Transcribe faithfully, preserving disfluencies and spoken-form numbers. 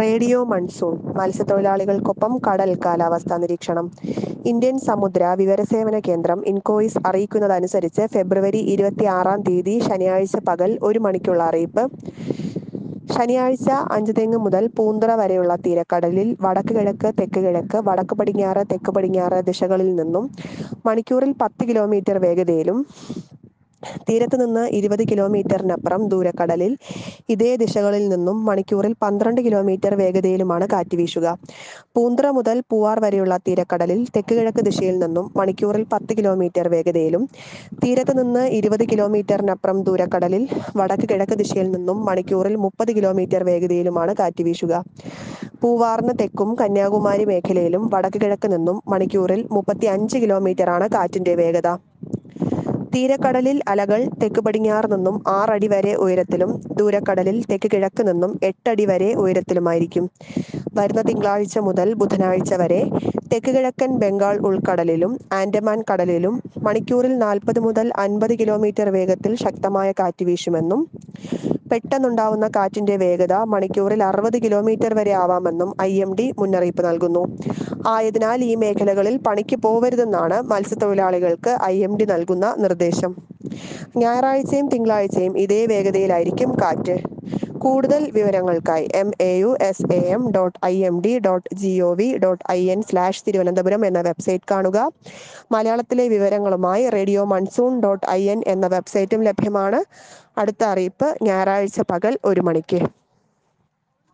Radio monsoon മത്സ്യത്തൊഴിലാളികൾക്കൊപ്പം കടൽ കാലാവസ്ഥാ നിരീക്ഷണം. ഇന്ത്യൻ സമുദ്ര വിവരസേവന കേന്ദ്രം ഇൻകോയിസ് അറിയിക്കുന്നതനുസരിച്ച് ഫെബ്രുവരി ഇരുപത്തിയാറാം തീയതി ശനിയാഴ്ച പകൽ ഒരു മണിക്കുള്ള അറിയിപ്പ്. ശനിയാഴ്ച അഞ്ചുതെങ്ങ് മുതൽ പൂന്തുറ വരെയുള്ള തീരക്കടലിൽ വടക്ക് കിഴക്ക് തെക്ക് കിഴക്ക് വടക്ക് പടിഞ്ഞാറ് തെക്ക് പടിഞ്ഞാറ് ദിശകളിൽ നിന്നും മണിക്കൂറിൽ പത്ത് കിലോമീറ്റർ വേഗതയിലും തീരത്ത് നിന്ന് ഇരുപത് കിലോമീറ്ററിനപ്പുറം ദൂരക്കടലിൽ ഇതേ ദിശകളിൽ നിന്നും മണിക്കൂറിൽ പന്ത്രണ്ട് കിലോമീറ്റർ വേഗതയിലുമാണ് കാറ്റ് വീശുക. പൂന്തുറ മുതൽ പൂവാർ വരെയുള്ള തീരക്കടലിൽ തെക്ക് കിഴക്ക് ദിശയിൽ നിന്നും മണിക്കൂറിൽ പത്ത് കിലോമീറ്റർ വേഗതയിലും തീരത്ത് നിന്ന് ഇരുപത് കിലോമീറ്ററിനപ്പുറം ദൂരക്കടലിൽ വടക്ക് കിഴക്ക് ദിശയിൽ നിന്നും മണിക്കൂറിൽ മുപ്പത് കിലോമീറ്റർ വേഗതയിലുമാണ് കാറ്റ് വീശുക. പൂവാറിന് തെക്കും കന്യാകുമാരി മേഖലയിലും വടക്ക് കിഴക്ക് നിന്നും മണിക്കൂറിൽ മുപ്പത്തി അഞ്ച് കിലോമീറ്ററാണ് കാറ്റിന്റെ വേഗത. തീരക്കടലിൽ അലകൾ തെക്ക് പടിഞ്ഞാറ് നിന്നും ആറടി വരെ ഉയരത്തിലും ദൂരക്കടലിൽ തെക്ക് കിഴക്ക് നിന്നും എട്ടടി വരെ ഉയരത്തിലുമായിരിക്കും. വരുന്ന തിങ്കളാഴ്ച മുതൽ ബുധനാഴ്ച വരെ തെക്ക് കിഴക്കൻ ബംഗാൾ ഉൾക്കടലിലും ആൻഡമാൻ കടലിലും മണിക്കൂറിൽ നാൽപ്പത് മുതൽ അൻപത് കിലോമീറ്റർ വേഗത്തിൽ ശക്തമായ കാറ്റ് വീശുമെന്നും പെട്ടെന്നുണ്ടാവുന്ന കാറ്റിന്റെ വേഗത മണിക്കൂറിൽ അറുപത് കിലോമീറ്റർ വരെ ആവാമെന്നും ഐ എം ഡി മുന്നറിയിപ്പ് നൽകുന്നു. ആയതിനാൽ ഈ മേഖലകളിൽ പണിക്ക് പോവരുതെന്നാണ് മത്സ്യത്തൊഴിലാളികൾക്ക് ഐ എം ഡി നൽകുന്ന നിർദ്ദേശം. ഞായറാഴ്ചയും തിങ്കളാഴ്ചയും ഇതേ വേഗതയിലായിരിക്കും കാറ്റ്. കൂടുതൽ വിവരങ്ങൾക്കായി M A U S A M dot I M D dot G O V dot I N slash Thiruvananthapuram എന്ന വെബ്സൈറ്റ് കാണുക. മലയാളത്തിലെ വിവരങ്ങളുമായി radio monsoon dot I N എന്ന വെബ്സൈറ്റും ലഭ്യമാണ്. അടുത്ത അറിയിപ്പ് ഞായറാഴ്ച പകൽ ഒരു മണിക്ക്.